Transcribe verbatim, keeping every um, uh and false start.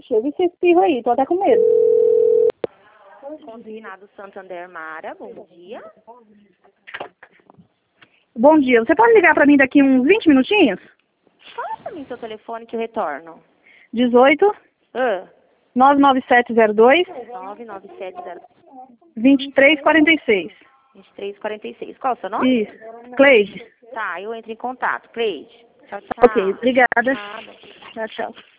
Ixi, eu vi esse espirro aí, tô até com medo. Consignado Santander Mara, bom dia. Bom dia, você pode ligar pra mim daqui uns vinte minutinhos? Fala pra mim seu telefone que eu retorno. dezoito, Ah, nove nove sete zero dois, nove nove sete zero vinte e três quarenta e seis. dois três quatro seis. Qual é o seu nome? Isso. Cleide. Tá, eu entro em contato. Cleide. Tchau, tchau. Ok, obrigada. Nada. Tchau, tchau.